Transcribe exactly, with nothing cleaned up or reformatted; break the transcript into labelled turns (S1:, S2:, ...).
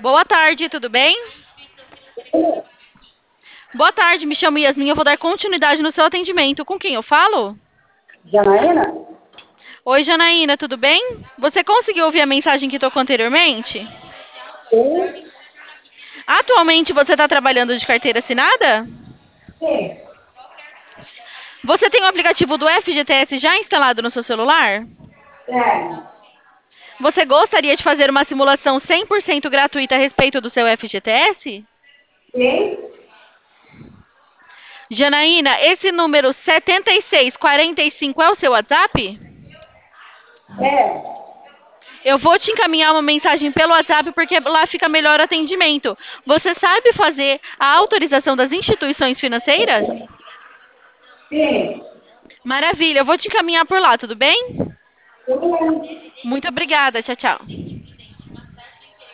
S1: Boa tarde, tudo bem? Boa tarde, me chamo Yasmin, eu vou dar continuidade no seu atendimento. Com quem eu falo?
S2: Janaína?
S1: Oi, Janaína, tudo bem? Você conseguiu ouvir a mensagem que tocou anteriormente?
S2: Sim.
S1: Atualmente você está trabalhando de carteira assinada?
S2: Sim.
S1: Você tem o aplicativo do F G T S já instalado no seu celular?
S2: Tem.
S1: Você gostaria de fazer uma simulação cem por cento gratuita a respeito do seu F G T S?
S2: Sim?
S1: Janaína, esse número setenta e seis quarenta e cinco é o seu WhatsApp?
S2: É.
S1: Eu vou te encaminhar uma mensagem pelo WhatsApp porque lá fica melhor atendimento. Você sabe fazer a autorização das instituições financeiras?
S2: Sim.
S1: Maravilha, eu vou te encaminhar por lá, tudo bem?
S2: Tudo bem.
S1: Muito obrigada, tchau, tchau.